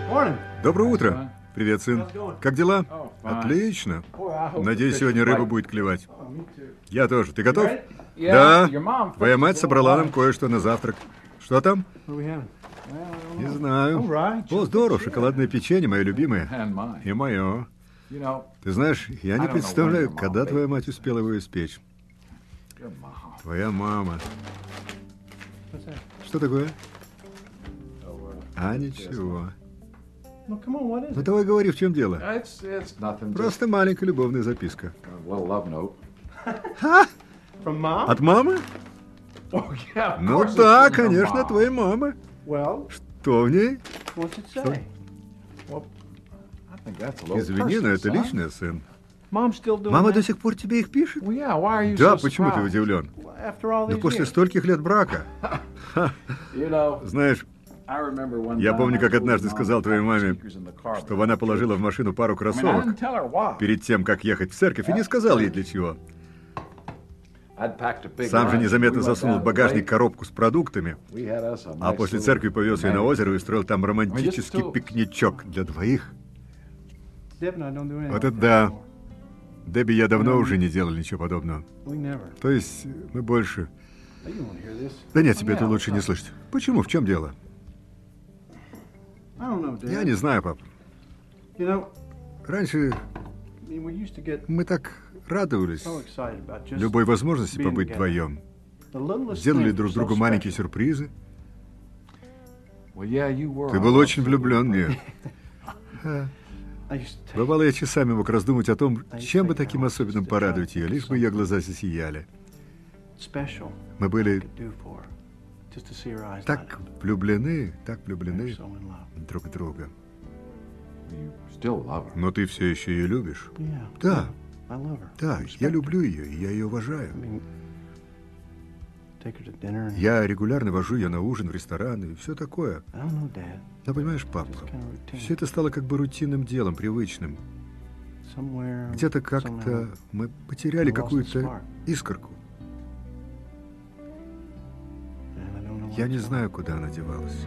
Доброе утро. Привет, сын. Как дела? Отлично. Надеюсь, сегодня рыба будет клевать. Я тоже. Ты готов? Да. Твоя мать собрала нам кое-что на завтрак. Что там? Не знаю. О, здорово. Шоколадное печенье, мое любимое. И мое. Ты знаешь, я не представляю, когда твоя мать успела его испечь. Твоя мама. Что такое? А, ничего. Ну, давай говори, в чем дело. Просто маленькая любовная записка. От мамы? Ну да, конечно, от твоей мамы. Что в ней? Извини, но это личное, сын. Мама до сих пор тебе их пишет? Да, почему ты удивлен? Но после стольких лет брака. Знаешь, я помню, как однажды сказал твоей маме, чтобы она положила в машину пару кроссовок перед тем, как ехать в церковь, и не сказал ей для чего. Сам же незаметно засунул в багажник коробку с продуктами, а после церкви повез ее на озеро и устроил там романтический пикничок для двоих. Вот это да. Дебби, я давно уже не делал ничего подобного. То есть мы больше... Да нет, тебе это лучше не слышать. Почему? В чем дело? Я не знаю, пап. Раньше мы так радовались любой возможности побыть вдвоем. Сделали друг другу маленькие сюрпризы. Ты был очень влюблен в нее. Бывало, я часами мог раздумать о том, чем бы таким особенным порадовать ее, лишь бы ее глаза засияли. Мы были так влюблены друг в друга. Но ты все еще ее любишь? Да. Да, я люблю ее, и я ее уважаю. Я регулярно вожу ее на ужин в рестораны и все такое. Но понимаешь, папа, все это стало как бы рутинным делом, привычным. Где-то как-то мы потеряли какую-то искорку. Я не знаю, куда она девалась.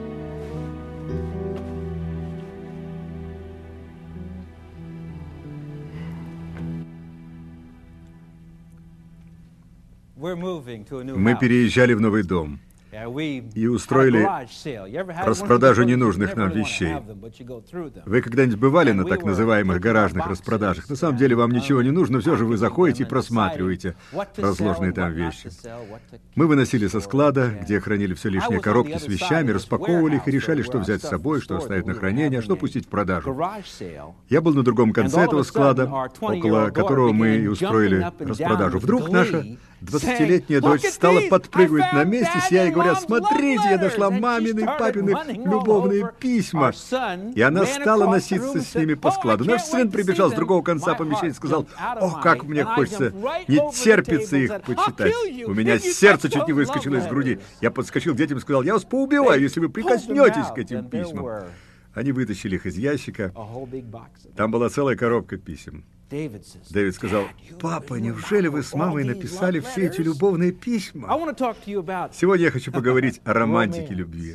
Мы переезжали в новый дом и устроили распродажу ненужных нам вещей. Вы когда-нибудь бывали на так называемых гаражных распродажах? На самом деле вам ничего не нужно, все же вы заходите и просматриваете разложенные там вещи. Мы выносили со склада, где хранили все лишние коробки с вещами, распаковывали их и решали, что взять с собой, что оставить на хранение, а что пустить в продажу. Я был на другом конце этого склада, около которого мы и устроили распродажу. Вдруг наша 20-летняя дочь стала подпрыгивать на месте, сияя и говоря: «Смотрите, я нашла мамины и папины любовные письма». И она стала носиться с ними по складу. Наш сын прибежал с другого конца помещения и сказал: «Ох, как мне хочется, не терпится их почитать». У меня сердце чуть не выскочило из груди. Я подскочил к детям и сказал: «Я вас поубиваю, если вы прикоснетесь к этим письмам». Они вытащили их из ящика. Там была целая коробка писем. Дэвид сказал: «Папа, неужели вы с мамой написали все эти любовные письма?» Сегодня я хочу поговорить о романтике любви.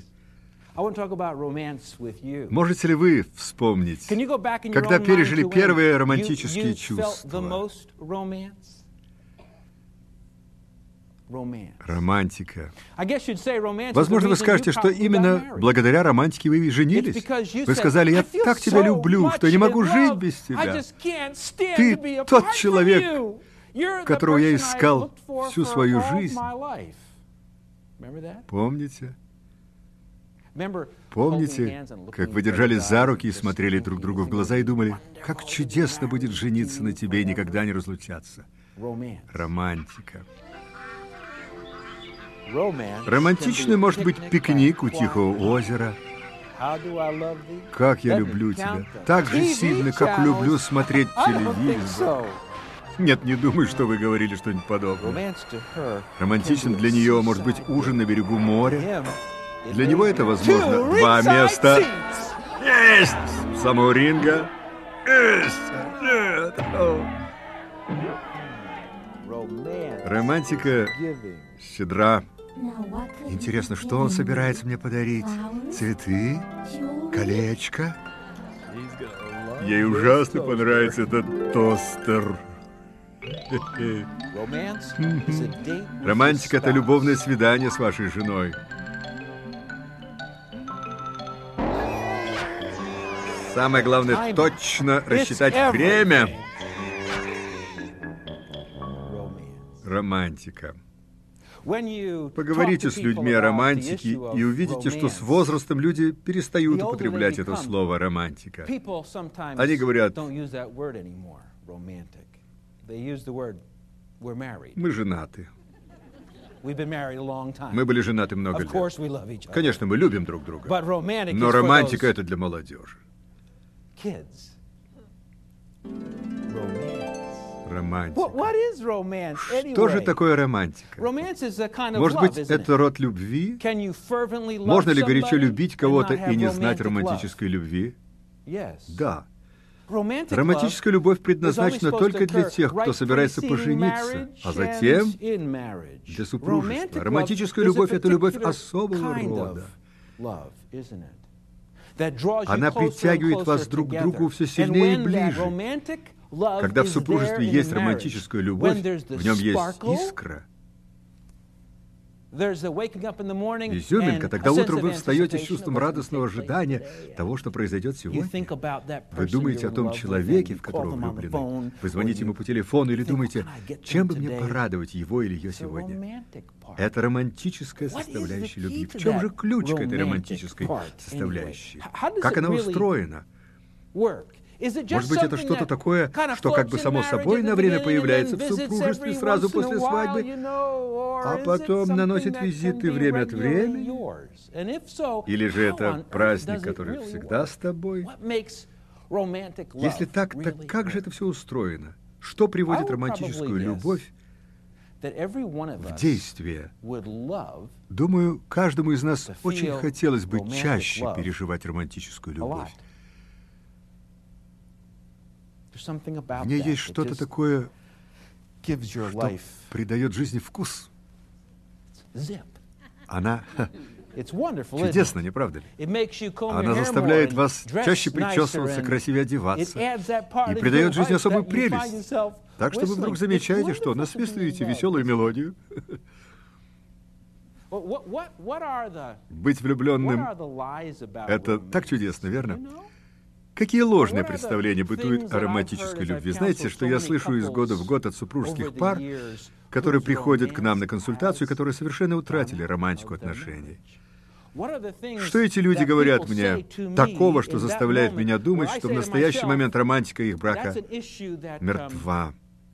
Можете ли вы вспомнить, когда пережили первые романтические чувства? Романтика. Возможно, вы скажете, что именно благодаря романтике вы и женились. Вы сказали: «Я так тебя люблю, что не могу жить без тебя. Ты тот человек, которого я искал всю свою жизнь». Помните? Помните, как вы держались за руки и смотрели друг другу в глаза и думали: как чудесно будет жениться на тебе и никогда не разлучаться? Романтика. Романтичным может быть пикник у тихого озера. Как я люблю тебя. Так же сильно, как люблю смотреть телевизор. Нет, не думаю, что вы говорили что-нибудь подобное. Романтичным для нее может быть ужин на берегу моря. Для него это, возможно, 2 места. Есть! Самого ринга. Есть! Нет! Романтика щедра. Интересно, что он собирается мне подарить? Цветы? Колечко? Ей ужасно понравится этот тостер. Романтика — это любовное свидание с вашей женой. Самое главное — точно рассчитать время. Романтика. Поговорите с людьми о романтике и увидите, что с возрастом люди перестают употреблять это слово «романтика». Они говорят: «Мы женаты». Мы были женаты много лет. Конечно, мы любим друг друга. Но романтика — это для молодежи. Романтика. Что же такое романтика? Может быть, это род любви? Можно ли горячо любить кого-то и не знать романтической любви? Да. Романтическая любовь предназначена только для тех, кто собирается пожениться, а затем для супружества. Романтическая любовь — это любовь особого рода. Она притягивает вас друг к другу все сильнее и ближе. Когда в супружестве есть романтическая любовь, в нем есть искра. Изюминка, тогда утром вы встаете с чувством радостного ожидания того, что произойдет сегодня. Вы думаете о том человеке, в которого влюблены. Вы звоните ему по телефону или думаете, чем бы мне порадовать его или ее сегодня. Это романтическая составляющая любви. В чем же ключ к этой романтической составляющей? Как она устроена? Может быть, это что-то такое, что как бы само собой на время появляется в супружестве сразу после свадьбы, а потом наносит визиты время от времени? Или же это праздник, который всегда с тобой? Если так, так как же это все устроено? Что приводит романтическую любовь в действие? Думаю, каждому из нас очень хотелось бы чаще переживать романтическую любовь. В ней есть что-то такое, что придает жизни вкус. Она чудесна, не правда ли? Она заставляет вас чаще причесываться, красивее одеваться и придает жизни особую прелесть. Так что вы вдруг замечаете, что насвистываете веселую мелодию. Быть влюбленным — это так чудесно, верно? Какие ложные представления бытуют о романтической любви? Знаете, что я слышу из года в год от супружеских пар, которые приходят к нам на консультацию, которые совершенно утратили романтику отношений. Что эти люди говорят мне такого, что заставляет меня думать, что в настоящий момент романтика их брака мертва?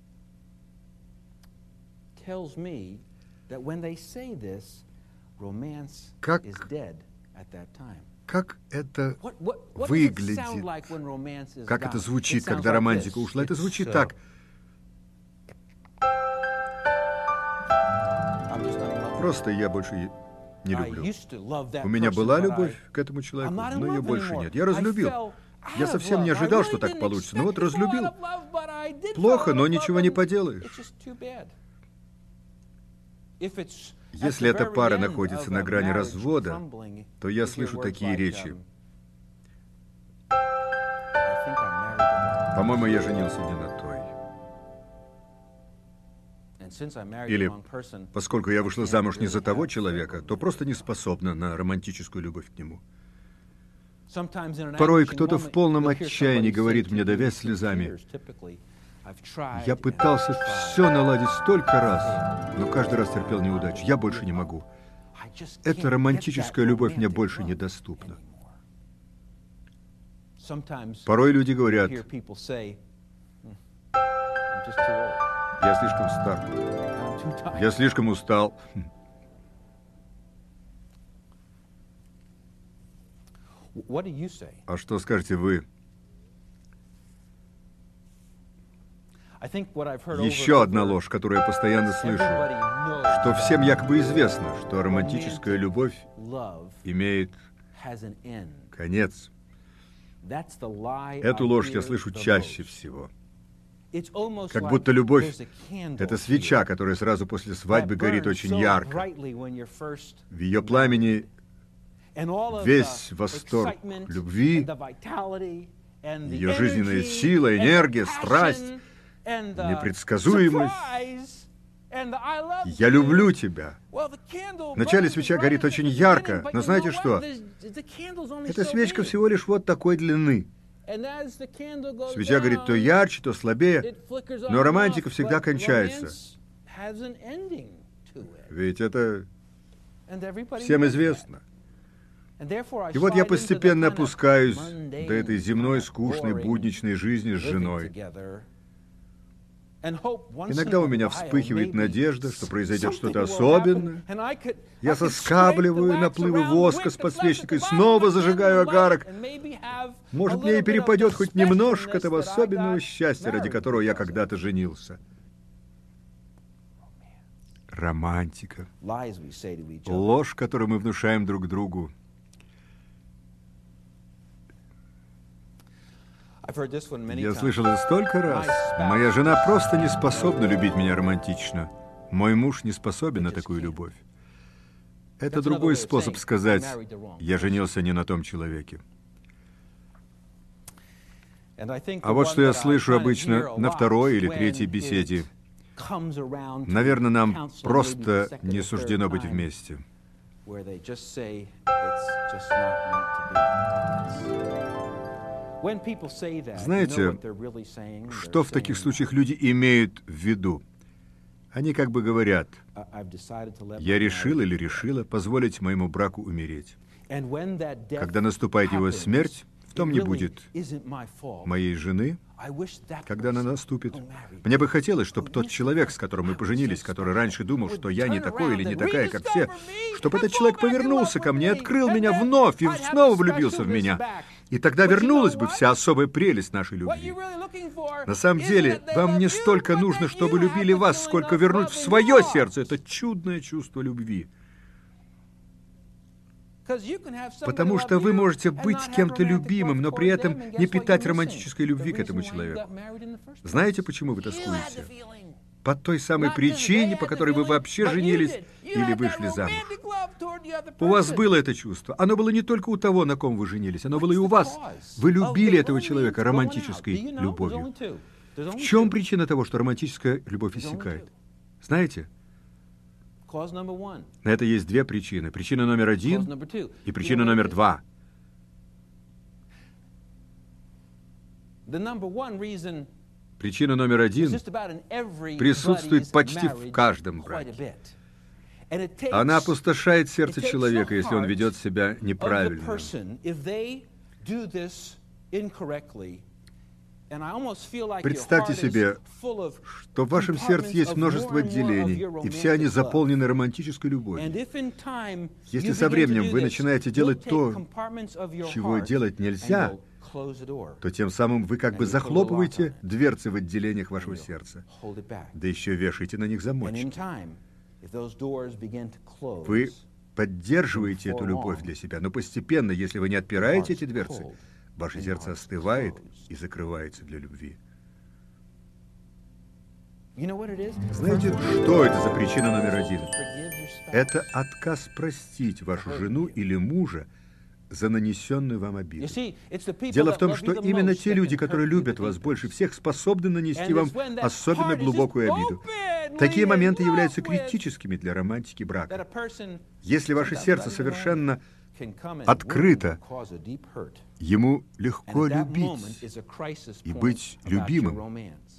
Как это выглядит? Как это звучит, когда романтика ушла? Это звучит так. Просто я больше не люблю. У меня была любовь к этому человеку, но ее больше нет. Я разлюбил. Я совсем не ожидал, что так получится, но вот разлюбил. Плохо, но ничего не поделаешь. Если эта пара находится на грани развода, то я слышу такие речи. По-моему, я женился не на той. Или, поскольку я вышла замуж не за того человека, то просто не способна на романтическую любовь к нему. Порой кто-то в полном отчаянии говорит мне, давясь слезами: «Я пытался все наладить столько раз, но каждый раз терпел неудачу. Я больше не могу. Эта романтическая любовь мне больше недоступна». Порой люди говорят: «Я слишком стар. Я слишком устал». А что скажете вы? Еще одна ложь, которую я постоянно слышу, что всем якобы известно, что романтическая любовь имеет конец. Эту ложь я слышу чаще всего. Как будто любовь — это свеча, которая сразу после свадьбы горит очень ярко. В ее пламени весь восторг любви, ее жизненная сила, энергия, страсть, непредсказуемость. «Я люблю тебя». Вначале свеча горит очень ярко, но знаете что? Эта свечка всего лишь вот такой длины. Свеча горит то ярче, то слабее, но романтика всегда кончается. Ведь это всем известно. И вот я постепенно опускаюсь до этой земной, скучной, будничной жизни с женой. Иногда у меня вспыхивает надежда, что произойдет что-то особенное. Я соскабливаю наплывы воска с подсвечника и снова зажигаю огарок. Может, мне и перепадет хоть немножко этого особенного счастья, ради которого я когда-то женился. Романтика. Ложь, которую мы внушаем друг другу. Я слышал это столько раз. Моя жена просто не способна любить меня романтично. Мой муж не способен на такую любовь. Это другой способ сказать: я женился не на том человеке. А вот что я слышу обычно на второй или третьей беседе. Наверное, нам просто не суждено быть вместе. Знаете, что в таких случаях люди имеют в виду? Они как бы говорят: я решил или решила позволить моему браку умереть. Когда наступает его смерть, в том не будет моей жены, когда она наступит. Мне бы хотелось, чтобы тот человек, с которым мы поженились, который раньше думал, что я не такой или не такая, как все, чтобы этот человек повернулся ко мне, открыл меня вновь и снова влюбился в меня. И тогда вернулась бы вся особая прелесть нашей любви. На самом деле, вам не столько нужно, чтобы любили вас, сколько вернуть в свое сердце это чудное чувство любви. Потому что вы можете быть кем-то любимым, но при этом не питать романтической любви к этому человеку. Знаете, почему вы тоскуете? По той самой причине, по которой вы вообще женились или вышли замуж. У вас было это чувство. Оно было не только у того, на ком вы женились, оно было и у вас. Вы любили этого человека романтической любовью. В чем причина того, что романтическая любовь иссякает? Знаете? На это есть две причины. Причина номер один и причина номер два. Причина номер один присутствует почти в каждом браке. Она опустошает сердце человека, если он ведет себя неправильно. Представьте себе, что в вашем сердце есть множество отделений, и все они заполнены романтической любовью. Если со временем вы начинаете делать то, чего делать нельзя, то тем самым вы как бы захлопываете дверцы в отделениях вашего сердца, да еще вешаете на них замочки. Вы поддерживаете эту любовь для себя, но постепенно, если вы не отпираете эти дверцы, ваше сердце остывает и закрывается для любви. Знаете, что это за причина номер один? Это отказ простить вашу жену или мужа за нанесенную вам обиду. Дело в том, что именно те люди, которые любят вас больше всех, способны нанести вам особенно глубокую обиду. Такие моменты являются критическими для романтики брака. Если ваше сердце совершенно открыто, ему легко любить и быть любимым.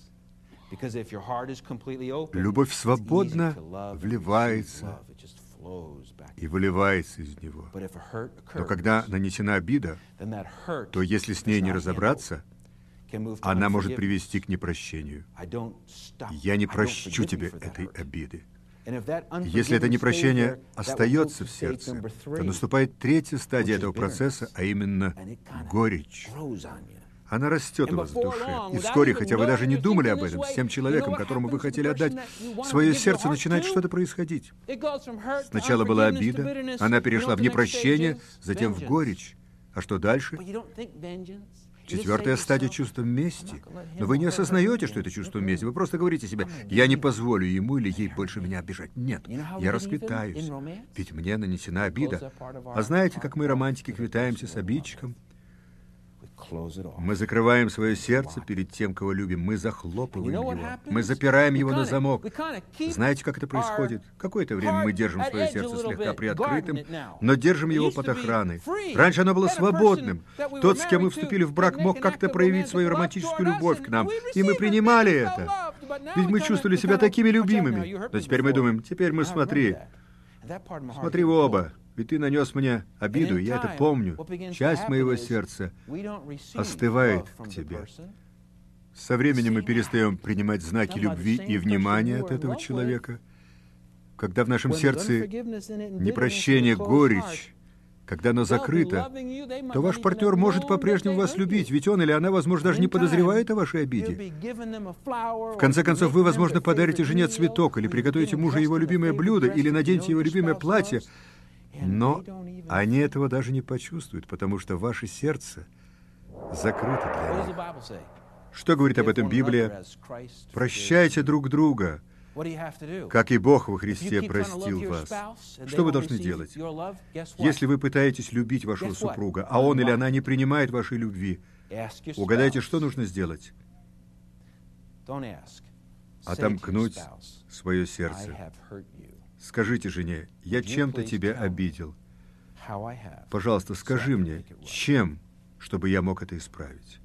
Любовь свободно вливается и выливается из него. Но когда нанесена обида, то если с ней не разобраться, она может привести к непрощению. Я не прощу тебе этой обиды. Если это непрощение остается в сердце, то наступает третья стадия этого процесса, а именно горечь. Она растет у вас в душе. И вскоре, хотя вы даже не думали об этом, с тем человеком, которому вы хотели отдать свое сердце, начинает что-то происходить. Сначала была обида, она перешла в непрощение, затем в горечь. А что дальше? Четвертая стадия чувства мести. Но вы не осознаете, что это чувство мести. Вы просто говорите себе: я не позволю ему или ей больше меня обижать. Нет, я расквитаюсь, ведь мне нанесена обида. А знаете, как мы, романтики, квитаемся с обидчиком? Мы закрываем свое сердце перед тем, кого любим. Мы захлопываем его. Мы запираем его на замок. Знаете, как это происходит? Какое-то время мы держим свое сердце слегка приоткрытым, но держим его под охраной. Раньше оно было свободным. Тот, с кем мы вступили в брак, мог как-то проявить свою романтическую любовь к нам, и мы принимали это. Ведь мы чувствовали себя такими любимыми. Но теперь мы думаем: теперь мы смотри в оба. Ведь ты нанес мне обиду, и я это помню. Часть моего сердца остывает к тебе. Со временем мы перестаем принимать знаки любви и внимания от этого человека. Когда в нашем сердце непрощение, горечь, когда оно закрыто, то ваш партнер может по-прежнему вас любить, ведь он или она, возможно, даже не подозревает о вашей обиде. В конце концов, вы, возможно, подарите жене цветок, или приготовите мужу его любимое блюдо, или наденете его любимое платье, но они этого даже не почувствуют, потому что ваше сердце закрыто для них. Что говорит об этом Библия? Прощайте друг друга, как и Бог во Христе простил вас. Что вы должны делать? Если вы пытаетесь любить вашего супруга, а он или она не принимает вашей любви, угадайте, что нужно сделать? Отомкнуть свое сердце. Скажите жене: я чем-то тебя обидел. Пожалуйста, скажи мне, чем, чтобы я мог это исправить.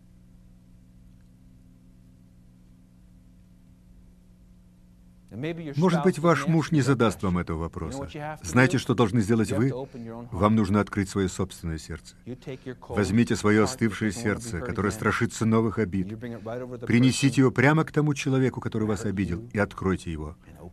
Может быть, ваш муж не задаст вам этого вопроса. Знаете, что должны сделать вы? Вам нужно открыть свое собственное сердце. Возьмите свое остывшее сердце, которое страшится новых обид. Принесите его прямо к тому человеку, который вас обидел, и откройте его.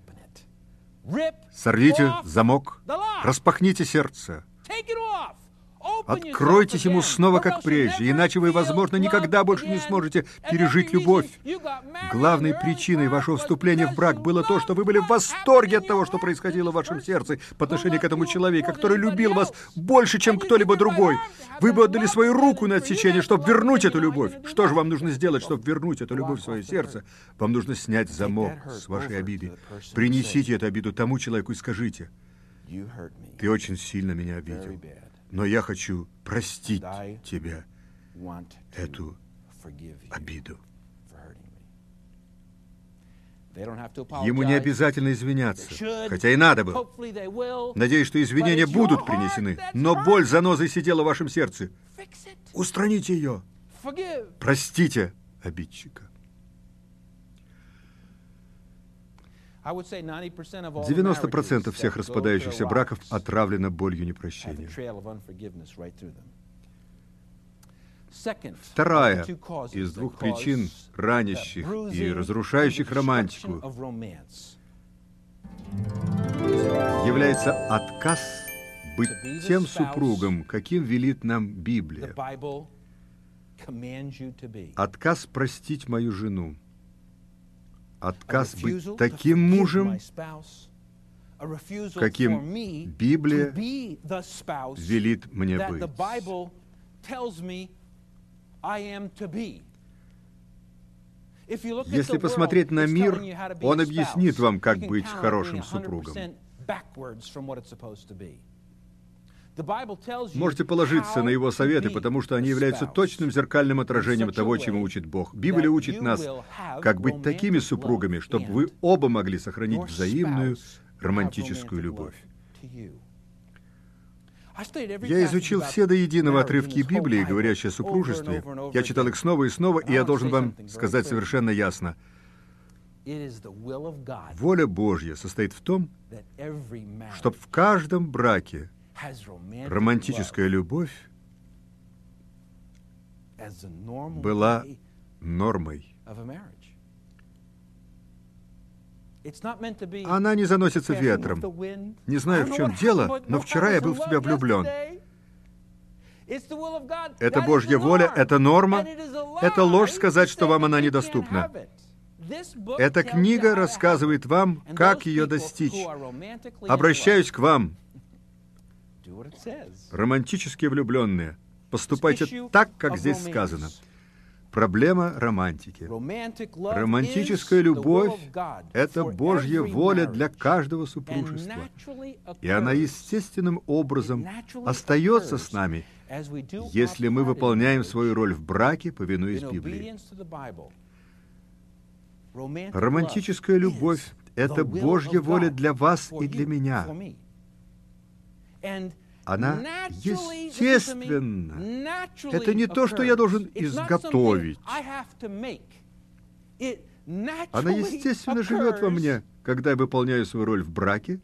Сорвите замок, распахните сердце. Откройтесь ему снова, как прежде, иначе вы, возможно, никогда больше не сможете пережить любовь. Главной причиной вашего вступления в брак было то, что вы были в восторге от того, что происходило в вашем сердце по отношению к этому человеку, который любил вас больше, чем кто-либо другой. Вы бы отдали свою руку на отсечение, чтобы вернуть эту любовь. Что же вам нужно сделать, чтобы вернуть эту любовь в свое сердце? Вам нужно снять замок с вашей обиды. Принесите эту обиду тому человеку и скажите: ты очень сильно меня обидел, но я хочу простить тебя эту обиду. Ему не обязательно извиняться, хотя и надо бы. Надеюсь, что извинения будут принесены, но боль занозой сидела в вашем сердце. Устраните ее. Простите обидчика. 90% всех распадающихся браков отравлено болью непрощения. Вторая из двух причин, ранящих и разрушающих романтику, является отказ быть тем супругом, каким велит нам Библия. Отказ простить мою жену. Отказ быть таким мужем, каким Библия велит мне быть. Если посмотреть на мир, он объяснит вам, как быть хорошим супругом. Можете положиться на его советы, потому что они являются точным зеркальным отражением того, чему учит Бог. Библия учит нас, как быть такими супругами, чтобы вы оба могли сохранить взаимную романтическую любовь. Я изучил все до единого отрывки Библии, говорящие о супружестве. Я читал их снова и снова, и я должен вам сказать совершенно ясно. Воля Божья состоит в том, чтобы в каждом браке романтическая любовь была нормой. Она не заносится ветром. Не знаю, в чем дело, но вчера я был в тебя влюблен. Это Божья воля, это норма. Это ложь сказать, что вам она недоступна. Эта книга рассказывает вам, как ее достичь. Обращаюсь к вам, романтически влюбленные. Поступайте так, как здесь сказано. Проблема романтики. Романтическая любовь — это Божья воля для каждого супружества. И она естественным образом остается с нами, если мы выполняем свою роль в браке, повинуясь Библии. Романтическая любовь — это Божья воля для вас и для меня. Она естественна. Это не то, что я должен изготовить. Она естественно живет во мне, когда я выполняю свою роль в браке,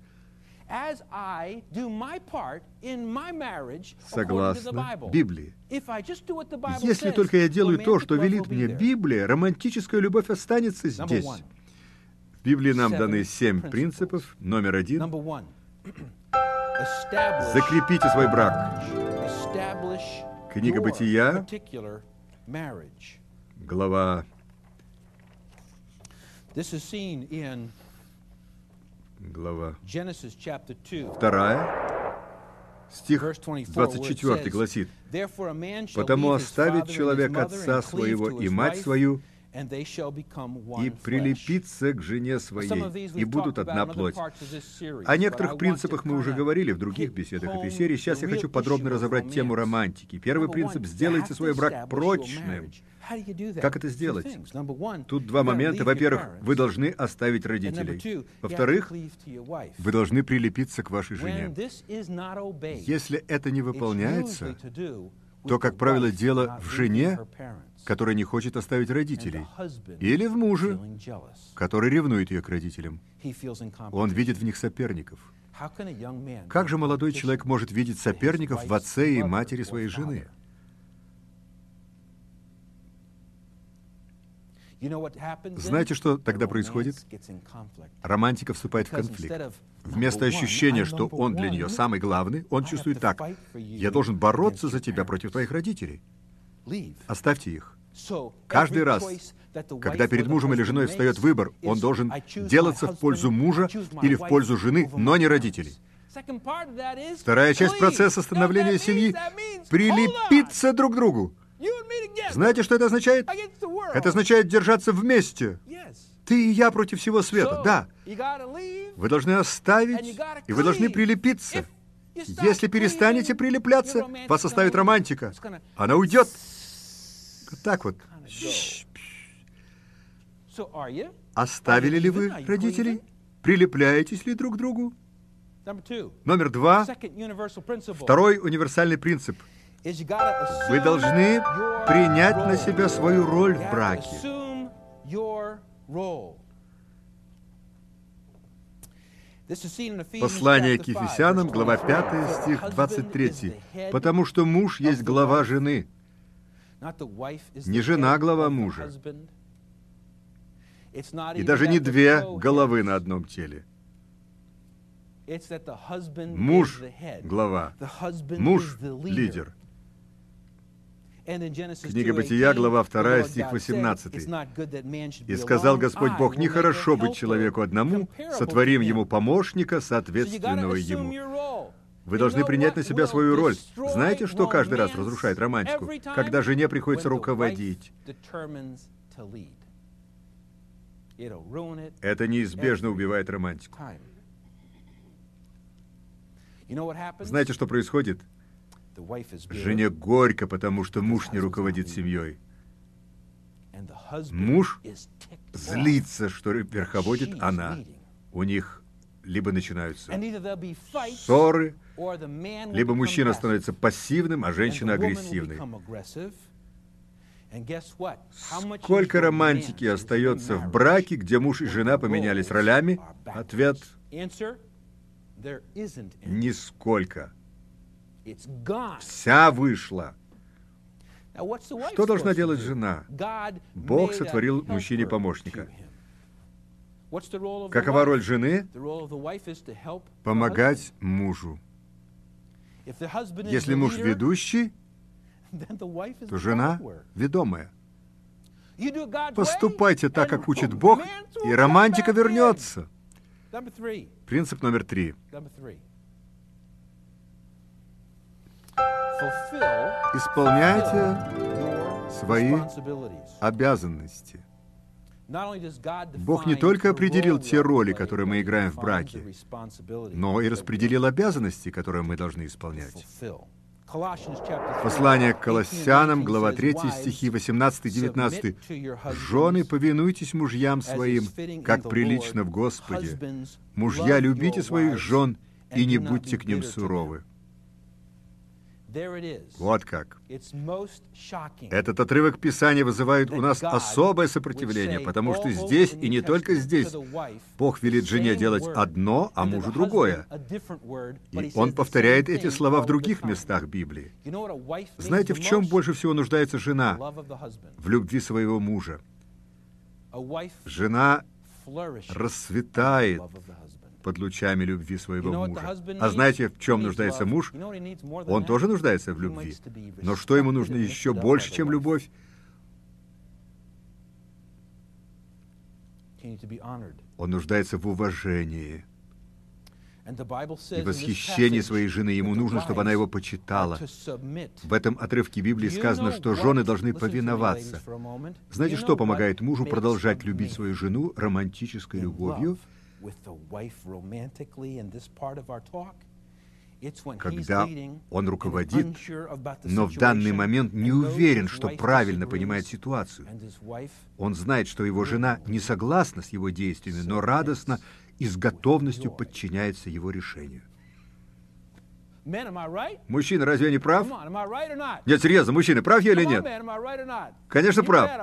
согласно Библии. Если только я делаю то, что велит мне Библия, романтическая любовь останется здесь. В Библии нам даны 7 принципов. Номер 1. Закрепите свой брак. Книга Бытия, глава 2, стих 24 гласит: «Потому оставит человек отца своего и мать свою, и прилепиться к жене своей, и будут одна плоть». О некоторых принципах мы уже говорили в других беседах этой серии. Сейчас я хочу подробно разобрать тему романтики. Первый принцип — сделайте свой брак прочным. Как это сделать? Тут два момента. Во-первых, вы должны оставить родителей. Во-вторых, вы должны прилепиться к вашей жене. Если это не выполняется, то, как правило, дело в жене, которая не хочет оставить родителей, или в муже, который ревнует ее к родителям. Он видит в них соперников. Как же молодой человек может видеть соперников в отце и матери своей жены? Знаете, что тогда происходит? Романтика вступает в конфликт. Вместо ощущения, что он для нее самый главный, он чувствует так: я должен бороться за тебя против твоих родителей. Оставьте их. Каждый раз, когда перед мужем или женой встает выбор, он должен делаться в пользу мужа или в пользу жены, но не родителей. Вторая часть процесса становления семьи — прилепиться друг к другу. Знаете, что это означает? Это означает держаться вместе. Ты и я против всего света, да. Вы должны оставить, и вы должны прилепиться. Если перестанете прилепляться, вас оставит романтика. Она уйдет. Вот так вот. Оставили ли вы родителей? Прилепляетесь ли друг к другу? Номер 2. Второй универсальный принцип. Вы должны принять на себя свою роль в браке. Послание к Ефесянам, глава 5, стих 23. «Потому что муж есть глава жены, не жена глава мужа, и даже не две головы на одном теле. Муж — глава, муж — лидер». Книга Бытия, глава 2, стих 18. «И сказал Господь Бог: нехорошо быть человеку одному, сотворим ему помощника, соответственного ему». Вы должны принять на себя свою роль. Знаете, что каждый раз разрушает романтику? Когда жене приходится руководить. Это неизбежно убивает романтику. Знаете, что происходит? Жене горько, потому что муж не руководит семьей. Муж злится, что верховодит она. У них либо начинаются ссоры, либо мужчина становится пассивным, а женщина агрессивной. Сколько романтики остается в браке, где муж и жена поменялись ролями? Ответ — нисколько. Вся вышла. Что должна делать жена? Бог сотворил мужчине помощника. Какова роль жены? Помогать мужу. Если муж ведущий, то жена ведомая. Поступайте так, как учит Бог, и романтика вернется. Принцип номер 3. Исполняйте свои обязанности. Бог не только определил те роли, которые мы играем в браке, но и распределил обязанности, которые мы должны исполнять. Послание к Колоссянам, глава 3, стихи 18-19. «Жены, повинуйтесь мужьям своим, как прилично в Господе. Мужья, любите своих жен и не будьте к ним суровы». Вот как. Этот отрывок Писания вызывает у нас особое сопротивление, потому что здесь, и не только здесь, Бог велит жене делать одно, а мужу другое. И Он повторяет эти слова в других местах Библии. Знаете, в чем больше всего нуждается жена? В любви своего мужа. Жена расцветает под лучами любви своего мужа. А знаете, в чем нуждается муж? Он тоже нуждается в любви. Но что ему нужно еще больше, чем любовь? Он нуждается в уважении и восхищении своей жены. Ему нужно, чтобы она его почитала. В этом отрывке Библии сказано, что жены должны повиноваться. Знаете, что помогает мужу продолжать любить свою жену романтической любовью? Когда он руководит, но в данный момент не уверен, что правильно понимает ситуацию. Он знает, что его жена не согласна с его действиями, но радостно и с готовностью подчиняется его решению. Мужчина, разве я не прав? Нет, серьезно, мужчина, прав я или нет? Конечно, прав.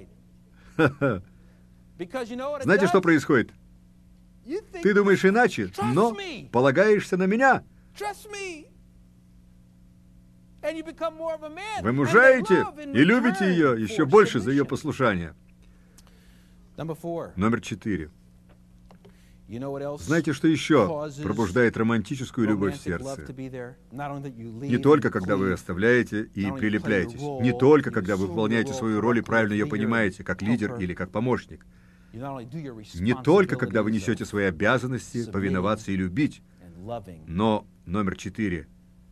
Знаете, что происходит? Ты думаешь иначе, но полагаешься на меня. Вы мужаете и любите ее еще больше за ее послушание. Номер 4. Знаете, что еще пробуждает романтическую любовь в сердце? Не только, когда вы оставляете и прилепляетесь, не только, когда вы выполняете свою роль и правильно ее понимаете, как лидер или как помощник, не только, когда вы несете свои обязанности повиноваться и любить, но, номер 4,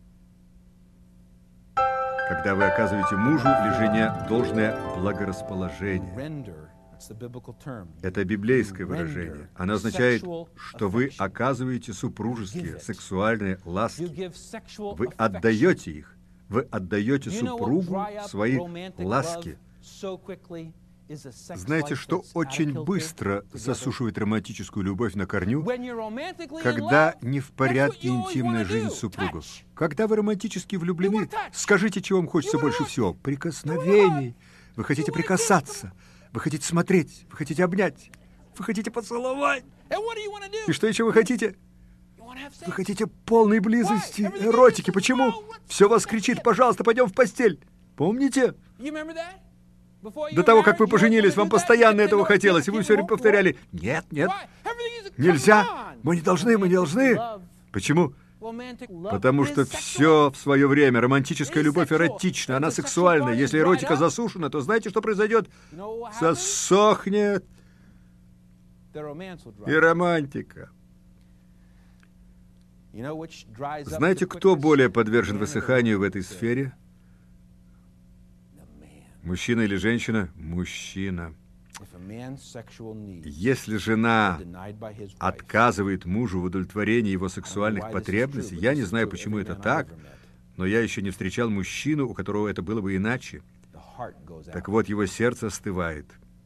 когда вы оказываете мужу или жене должное благорасположение. Это библейское выражение. Оно означает, что вы оказываете супружеские, сексуальные ласки. Вы отдаете их. Вы отдаете супругу свои ласки. Знаете, что очень быстро засушивает романтическую любовь на корню? Когда не в порядке интимная жизнь супругов. Когда вы романтически влюблены, скажите, чего вам хочется больше всего. Прикосновений. Вы хотите прикасаться. Вы хотите смотреть. Вы хотите обнять. Вы хотите поцеловать. И что еще вы хотите? Вы хотите полной близости, эротики. Почему? Все вас кричит: пожалуйста, пойдем в постель. Помните? До того, как вы поженились, вам постоянно этого хотелось, и вы все время повторяли: нет, нет, нельзя, мы не должны, мы не должны. Почему? Потому что все в свое время. Романтическая любовь эротична, она сексуальна. Если эротика засушена, то знаете, что произойдет? Засохнет и романтика. Знаете, кто более подвержен высыханию в этой сфере? Мужчина или женщина? Мужчина. Если жена отказывает мужу в удовлетворении его сексуальных потребностей, я не знаю, почему это так, но я еще не встречал мужчину, у которого это было бы иначе. Так вот, его сердце остывает.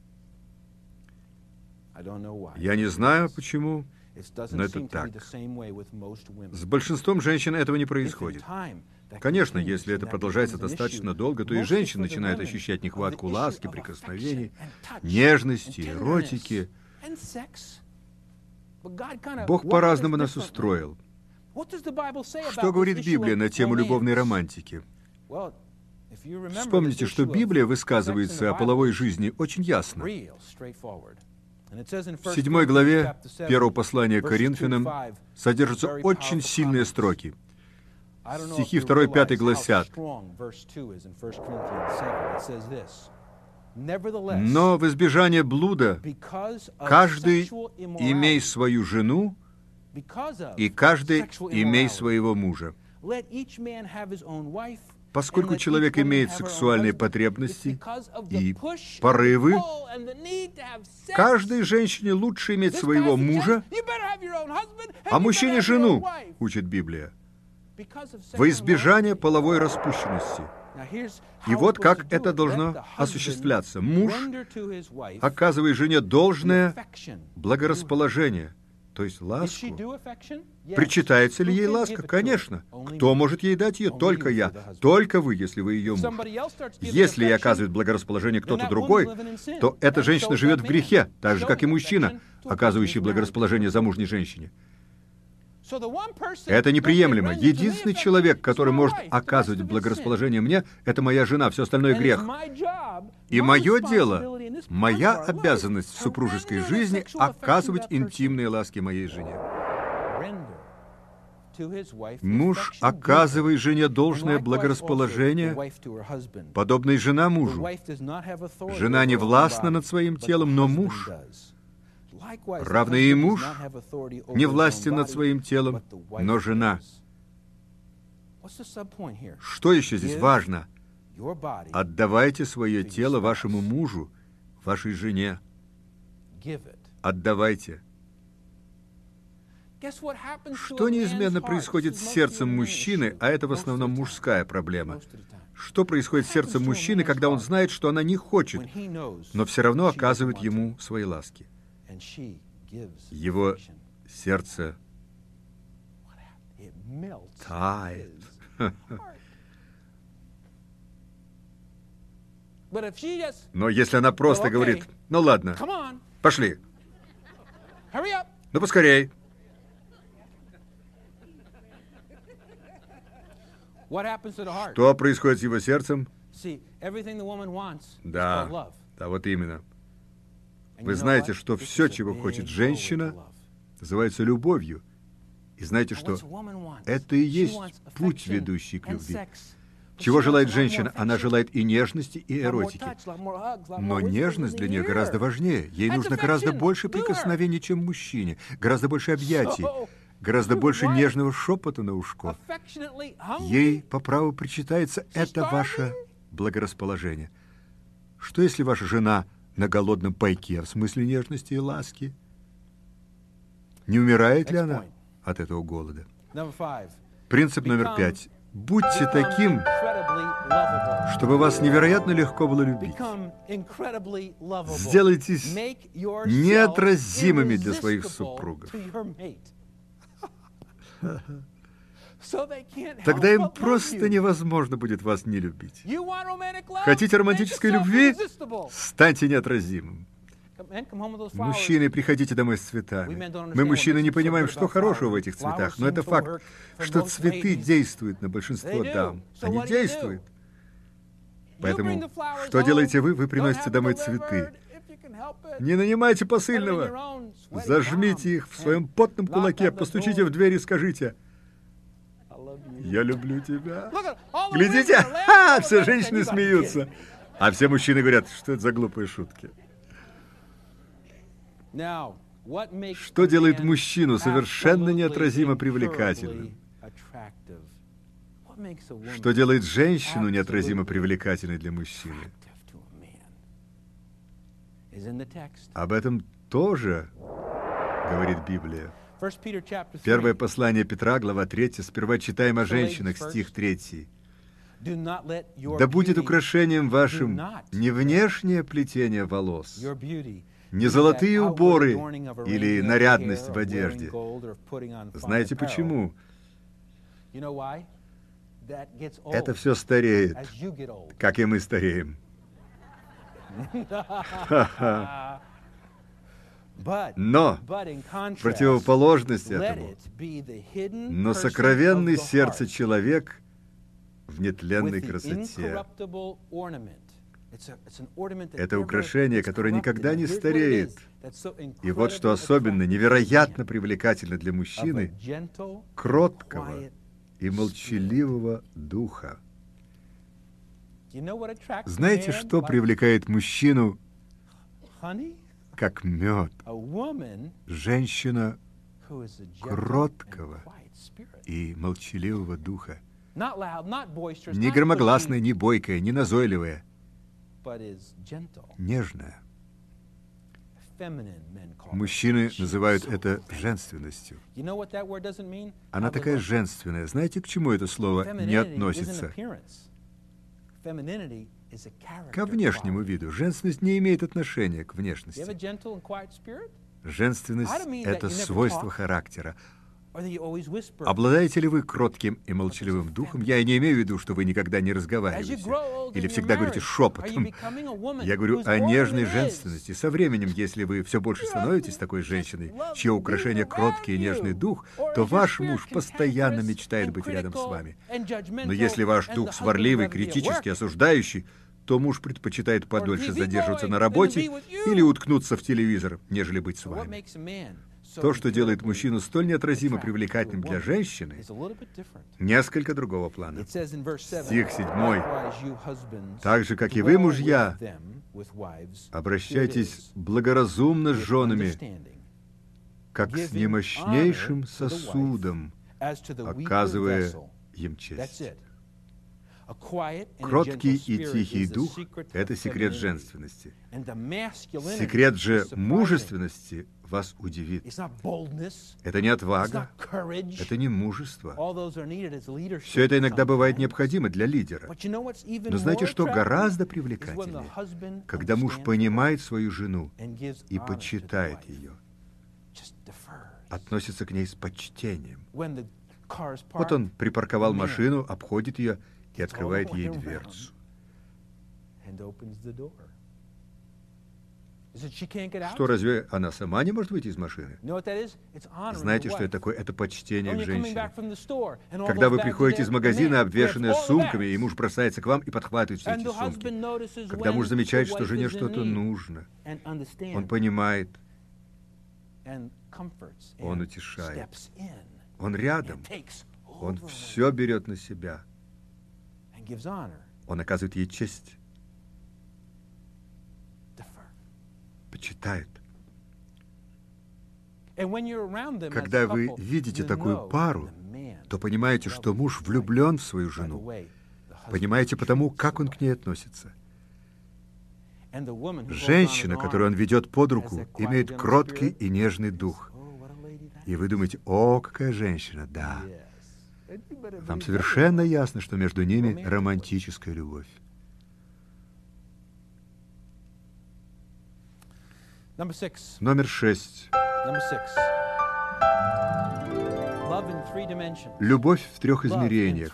Я не знаю, почему, но это так. С большинством женщин этого не происходит. Конечно, если это продолжается достаточно долго, то и женщина начинает ощущать нехватку ласки, прикосновений, нежности, эротики. Бог по-разному нас устроил. Что говорит Библия на тему любовной романтики? Вспомните, что Библия высказывается о половой жизни очень ясно. В 7 главе 1 послания к Коринфянам содержатся очень сильные строки. Стихи 2-5 гласят: «Но в избежание блуда каждый имей свою жену, и каждый имей своего мужа». Поскольку человек имеет сексуальные потребности и порывы, каждой женщине лучше иметь своего мужа, а мужчине жену, учит Библия, во избежание половой распущенности. И вот как это должно осуществляться. Муж оказывает жене должное благорасположение, то есть ласку. Причитается ли ей ласка? Конечно. Кто может ей дать ее? Только я. Только вы, если вы ее муж. Если ей оказывает благорасположение кто-то другой, то эта женщина живет в грехе, так же, как и мужчина, оказывающий благорасположение замужней женщине. Это неприемлемо. Единственный человек, который может оказывать благорасположение мне, это моя жена, все остальное грех. И мое дело, моя обязанность в супружеской жизни оказывать интимные ласки моей жене. Муж оказывает жене должное благорасположение, подобно и жена мужу. Жена не властна над своим телом, но муж. Равно и муж не властен над своим телом, но жена. Что еще здесь важно? Отдавайте свое тело вашему мужу, вашей жене. Отдавайте. Что неизменно происходит с сердцем мужчины, а это в основном мужская проблема? Что происходит с сердцем мужчины, когда он знает, что она не хочет, но все равно оказывает ему свои ласки? Его сердце тает. Но если она просто говорит: «Ну ладно, пошли, ну поскорей». Что происходит с его сердцем? Да, вот именно. Вы знаете, что все, чего хочет женщина, называется любовью. И знаете, что это и есть путь, ведущий к любви. Чего желает женщина? Она желает и нежности, и эротики. Но нежность для нее гораздо важнее. Ей нужно гораздо больше прикосновений, чем мужчине, гораздо больше объятий, гораздо больше нежного шепота на ушко. Ей по праву причитается это ваше благорасположение. Что если ваша жена на голодном пайке, в смысле нежности и ласки? Не умирает ли она от этого голода? Принцип номер 5. Будьте таким, чтобы вас невероятно легко было любить. Сделайтесь неотразимыми для своих супругов. Тогда им просто невозможно будет вас не любить. Хотите романтической любви? Станьте неотразимым. Мужчины, приходите домой с цветами. Мы, мужчины, не понимаем, что хорошего в этих цветах, но это факт, что цветы действуют на большинство дам. Они действуют. Поэтому, что делаете вы? Вы приносите домой цветы. Не нанимайте посыльного. Зажмите их в своем потном кулаке, постучите в дверь и скажите: «Я люблю тебя». Глядите, все женщины смеются. А все мужчины говорят: что это за глупые шутки? Что делает мужчину совершенно неотразимо привлекательным? Что делает женщину неотразимо привлекательной для мужчины? Об этом тоже говорит Библия. Первое послание Петра, глава 3, сперва читаем о женщинах, стих 3. «Да будет украшением вашим не внешнее плетение волос, не золотые уборы или нарядность в одежде». Знаете почему? Это все стареет, как и мы стареем. Но в противоположность этому, но сокровенный сердце человек в нетленной красоте. Это украшение, которое никогда не стареет. И вот что особенно невероятно привлекательно для мужчины: кроткого и молчаливого духа. Знаете, что привлекает мужчину как мед? Женщина кроткого и молчаливого духа. Не громогласная, не бойкая, не назойливая, нежная. Мужчины называют это женственностью. Она такая женственная. Знаете, к чему это слово не относится? Ко внешнему виду. Женственность не имеет отношения к внешности. Женственность — это свойство характера. Обладаете ли вы кротким и молчаливым духом? Я не имею в виду, что вы никогда не разговариваете или всегда говорите шепотом. Я говорю о нежной женственности. Со временем, если вы все больше становитесь такой женщиной, чье украшение кроткий и нежный дух, то ваш муж постоянно мечтает быть рядом с вами. Но если ваш дух сварливый, критически осуждающий, то муж предпочитает подольше задерживаться на работе или уткнуться в телевизор, нежели быть с вами. То, что делает мужчину столь неотразимо привлекательным для женщины, несколько другого плана. Стих 7. «Так же, как и вы, мужья, обращайтесь благоразумно с женами, как с немощнейшим сосудом, оказывая им честь». Кроткий и тихий дух — это секрет женственности. Секрет же мужественности вас удивит. Это не отвага, это не мужество. Все это иногда бывает необходимо для лидера. Но знаете, что гораздо привлекательнее? Когда муж понимает свою жену и почитает ее, относится к ней с почтением. Вот он припарковал машину, обходит ее и открывает ей дверцу. Что, разве она сама не может выйти из машины? Знаете, что это такое? Это почтение к женщине. Когда вы приходите из магазина, обвешанные сумками, и муж бросается к вам и подхватывает все эти сумки. Когда муж замечает, что жене что-то нужно, он понимает, он утешает, он рядом, он все берет на себя. Он оказывает ей честь, почитает. Когда вы видите такую пару, то понимаете, что муж влюблен в свою жену. Понимаете потому, как он к ней относится. Женщина, которую он ведет под руку, имеет кроткий и нежный дух. И вы думаете: о, какая женщина, да. Вам совершенно ясно, что между ними романтическая любовь. Номер 6. Любовь в трех измерениях.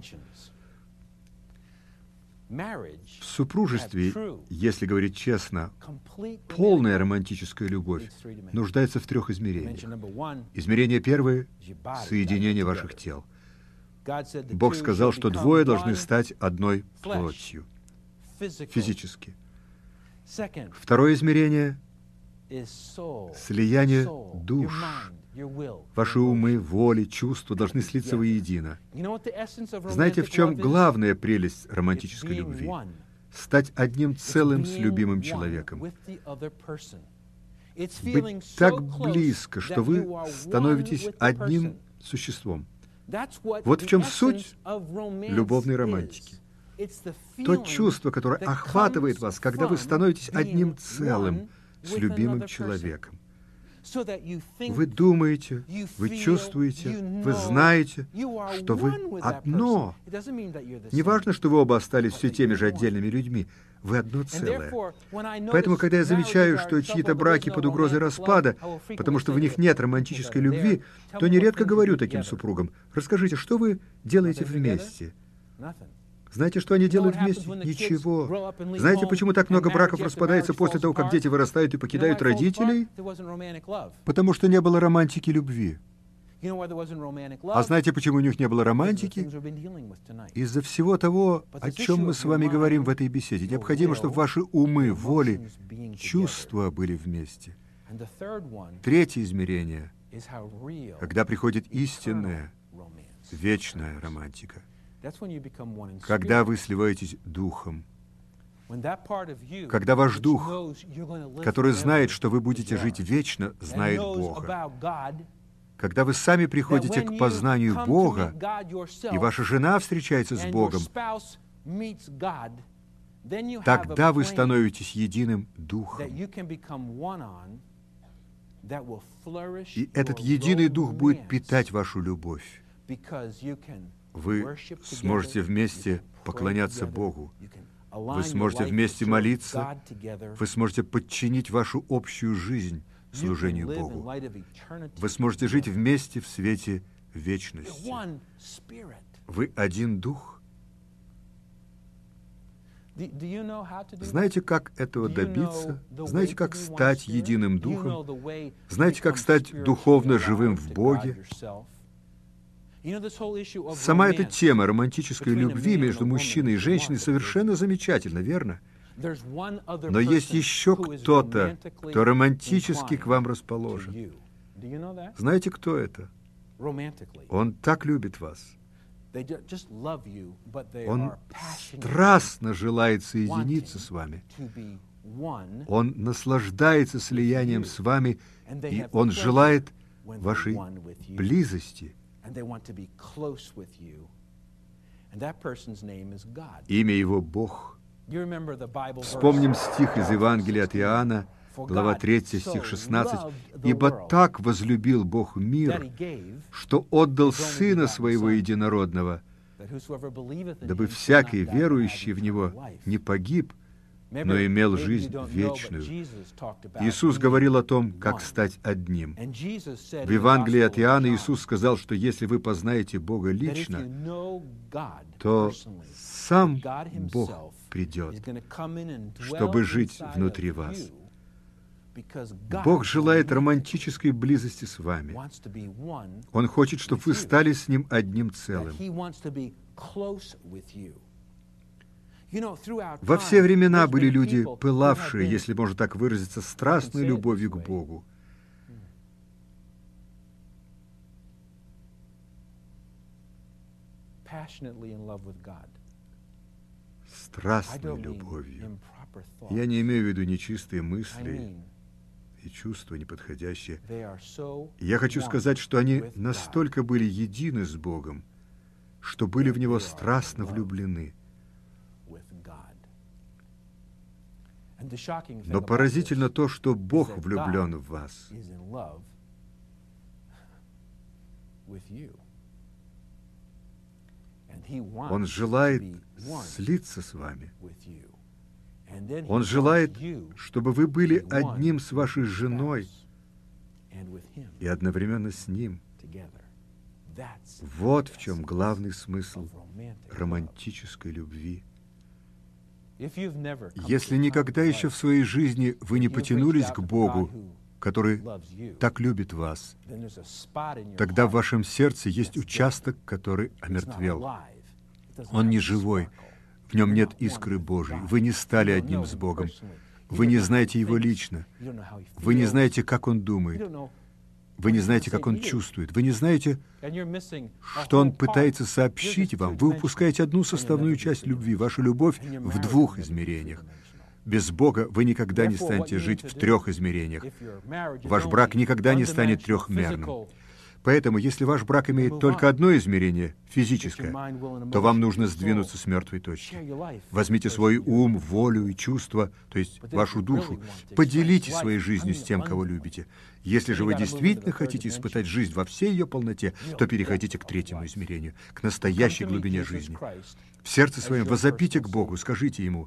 В супружестве, если говорить честно, полная романтическая любовь нуждается в трех измерениях. Измерение первое — соединение ваших тел. Бог сказал, что двое должны стать одной плотью, физически. Второе измерение — слияние душ. Ваши умы, воли, чувства должны слиться воедино. Знаете, в чем главная прелесть романтической любви? Стать одним целым с любимым человеком. Быть так близко, что вы становитесь одним существом. Вот в чем суть любовной романтики. То чувство, которое охватывает вас, когда вы становитесь одним целым с любимым человеком. Вы думаете, вы чувствуете, вы знаете, что вы одно. Не важно, что вы оба остались все теми же отдельными людьми. Вы одно целое. Поэтому, когда я замечаю, что чьи-то браки под угрозой распада, потому что в них нет романтической любви, то нередко говорю таким супругам: расскажите, что вы делаете вместе? Знаете, что они делают вместе? Ничего. Знаете, почему так много браков распадается после того, как дети вырастают и покидают родителей? Потому что не было романтики любви. А знаете, почему у них не было романтики? Из-за всего того, о чем мы с вами говорим в этой беседе. Необходимо, чтобы ваши умы, воли, чувства были вместе. Третье измерение, когда приходит истинная, вечная романтика. Когда вы сливаетесь духом, когда ваш дух, который знает, что вы будете жить вечно, знает Бога, Когда вы сами приходите к познанию Бога, и ваша жена встречается с Богом, тогда вы становитесь единым духом. И этот единый дух будет питать вашу любовь. Вы сможете вместе поклоняться Богу. Вы сможете вместе молиться. Вы сможете подчинить вашу общую жизнь служению Богу. Вы сможете жить вместе в свете вечности. Вы один дух. Знаете, как этого добиться? Знаете, как стать единым духом? Знаете, как стать духовно живым в Боге? Сама эта тема романтической любви между мужчиной и женщиной совершенно замечательна, верно? Но есть еще кто-то, кто романтически к вам расположен. Знаете, кто это? Он так любит вас. Он страстно желает соединиться с вами. Он наслаждается слиянием с вами, и он желает вашей близости. Имя его Бог. Вспомним стих из Евангелия от Иоанна, глава 3, стих 16. «Ибо так возлюбил Бог мир, что отдал Сына Своего Единородного, дабы всякий верующий в Него не погиб, но имел жизнь вечную». Иисус говорил о том, как стать одним. В Евангелии от Иоанна Иисус сказал, что если вы познаете Бога лично, то сам Бог придет, чтобы жить внутри вас. Бог желает романтической близости с вами. Он хочет, чтобы вы стали с Ним одним целым. Во все времена были люди, пылавшие, если можно так выразиться, страстной любовью к Богу. Страстной любовью. Я не имею в виду нечистые мысли и чувства неподходящие. Я хочу сказать, что они настолько были едины с Богом, что были в Него страстно влюблены. Но поразительно то, что Бог влюблен в вас. Он желает слиться с вами. Он желает, чтобы вы были одним с вашей женой и одновременно с Ним. Вот в чем главный смысл романтической любви. Если никогда еще в своей жизни вы не потянулись к Богу, который так любит вас, тогда в вашем сердце есть участок, который омертвел. Он не живой, в нем нет искры Божией. Вы не стали одним с Богом. Вы не знаете Его лично. Вы не знаете, как Он думает. Вы не знаете, как Он чувствует. Вы не знаете, что Он пытается сообщить вам. Вы упускаете одну составную часть любви, вашу любовь в двух измерениях. Без Бога вы никогда не станете жить в трех измерениях. Ваш брак никогда не станет трехмерным. Поэтому, если ваш брак имеет только одно измерение, физическое, то вам нужно сдвинуться с мертвой точки. Возьмите свой ум, волю и чувства, то есть вашу душу, поделитесь своей жизнью с тем, кого любите. Если же вы действительно хотите испытать жизнь во всей ее полноте, то переходите к третьему измерению, к настоящей глубине жизни. В сердце своем возопите к Богу, скажите Ему: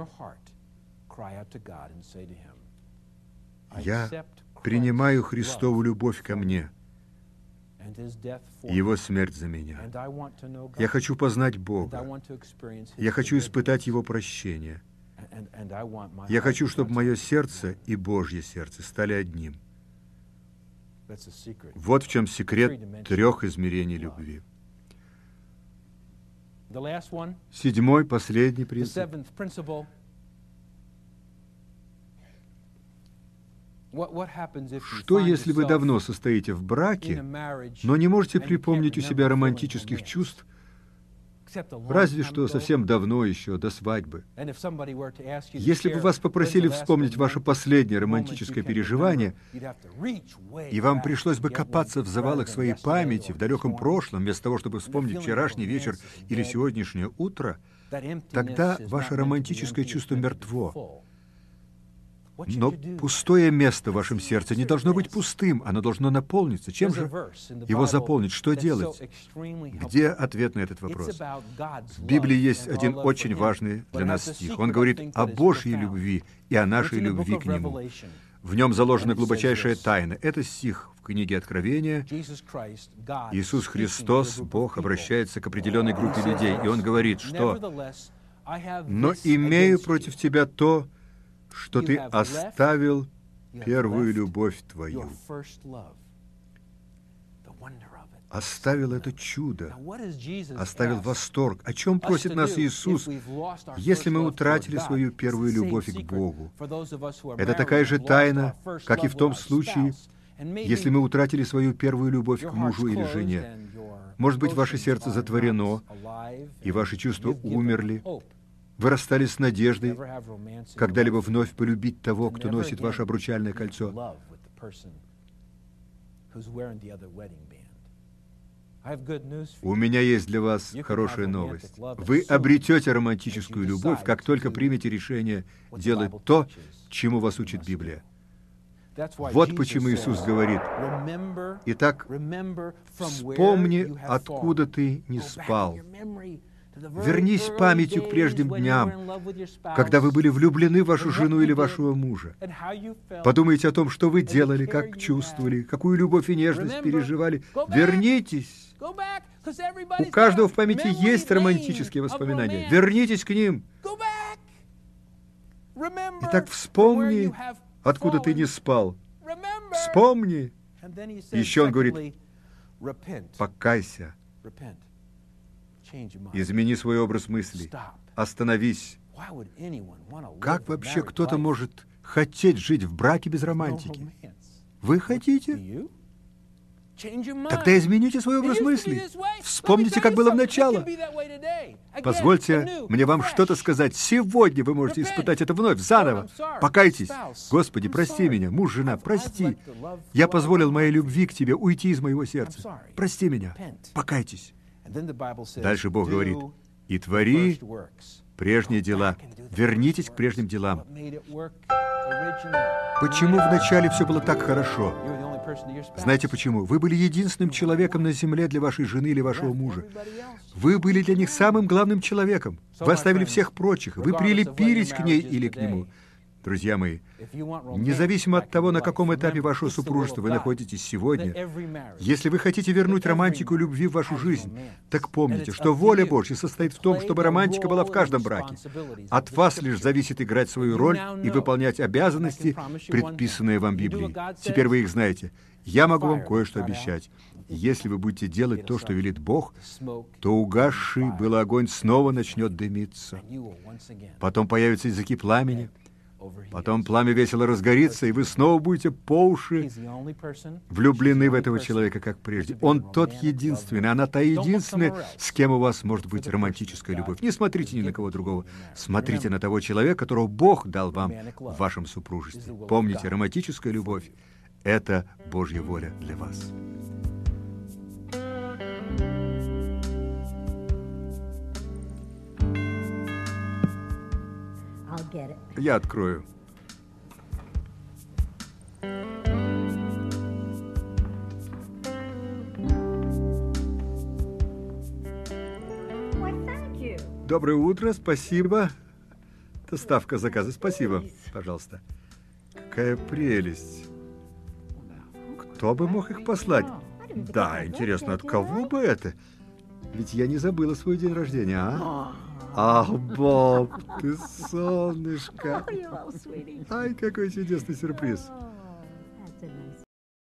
«Я принимаю Христову любовь ко мне, Его смерть за меня. Я хочу познать Бога. Я хочу испытать Его прощение. Я хочу, чтобы мое сердце и Божье сердце стали одним». Вот в чем секрет трех измерений любви. Седьмой, последний принцип. Что, если вы давно состоите в браке, но не можете припомнить у себя романтических чувств, Разве что совсем давно еще, до свадьбы. Если бы вас попросили вспомнить ваше последнее романтическое переживание, и вам пришлось бы копаться в завалах своей памяти в далеком прошлом, вместо того, чтобы вспомнить вчерашний вечер или сегодняшнее утро, тогда ваше романтическое чувство мертво. Но пустое место в вашем сердце не должно быть пустым, оно должно наполниться. Чем же его заполнить? Что делать? Где ответ на этот вопрос? В Библии есть один очень важный для нас стих. Он говорит о Божьей любви и о нашей любви к Нему. В нем заложена глубочайшая тайна. Это стих в книге Откровения. Иисус Христос, Бог, обращается к определенной группе людей, и Он говорит, что «Но имею против тебя то, что ты оставил первую любовь твою». Оставил это чудо, оставил восторг. О чем просит нас Иисус, если мы утратили свою первую любовь к Богу? Это такая же тайна, как и в том случае, если мы утратили свою первую любовь к мужу или жене. Может быть, ваше сердце затворено, и ваши чувства умерли. Вы расстались с надеждой когда-либо вновь полюбить того, кто носит ваше обручальное кольцо. У меня есть для вас хорошая новость. Вы обретете романтическую любовь, как только примете решение делать то, чему вас учит Библия. Вот почему Иисус говорит: «Итак, вспомни, откуда ты не спал. Вернись памятью к прежним дням, когда вы были влюблены в вашу жену или вашего мужа. Подумайте о том, что вы делали, как чувствовали, какую любовь и нежность переживали. Вернитесь. У каждого в памяти есть романтические воспоминания. Вернитесь к ним. Итак, вспомни, откуда ты не спал. Вспомни». Еще он говорит: «Покайся. Измени свой образ мыслей. Остановись». Как вообще кто-то может хотеть жить в браке без романтики? Вы хотите? Тогда измените свой образ мыслей. Вспомните, как было в начале. Позвольте мне вам что-то сказать. Сегодня вы можете испытать это вновь, заново. Покайтесь. Господи, прости меня. Муж, жена, прости. Я позволил моей любви к тебе уйти из моего сердца. Прости меня. Покайтесь. Дальше Бог говорит: «И твори прежние дела». Вернитесь к прежним делам. Почему вначале все было так хорошо? Знаете почему? Вы были единственным человеком на земле для вашей жены или вашего мужа. Вы были для них самым главным человеком. Вы оставили всех прочих. Вы прилепились к ней или к нему. Друзья мои, независимо от того, на каком этапе вашего супружества вы находитесь сегодня, если вы хотите вернуть романтику любви в вашу жизнь, так помните, что воля Божья состоит в том, чтобы романтика была в каждом браке. От вас лишь зависит играть свою роль и выполнять обязанности, предписанные вам Библией. Теперь вы их знаете. Я могу вам кое-что обещать. Если вы будете делать то, что велит Бог, то угасший был огонь снова начнет дымиться. Потом появятся языки пламени. Потом пламя весело разгорится, и вы снова будете по уши влюблены в этого человека, как прежде. Он тот единственный, она та единственная, с кем у вас может быть романтическая любовь. Не смотрите ни на кого другого. Смотрите на того человека, которого Бог дал вам в вашем супружестве. Помните, романтическая любовь — это Божья воля для вас. Я открою. Доброе утро, спасибо. Доставка заказа, спасибо, пожалуйста. Какая прелесть. Кто бы мог их послать? Да, интересно, от кого бы это? Ведь я не забыла свой день рождения, а? Ах, Боб, ты солнышко. Ай, какой чудесный сюрприз.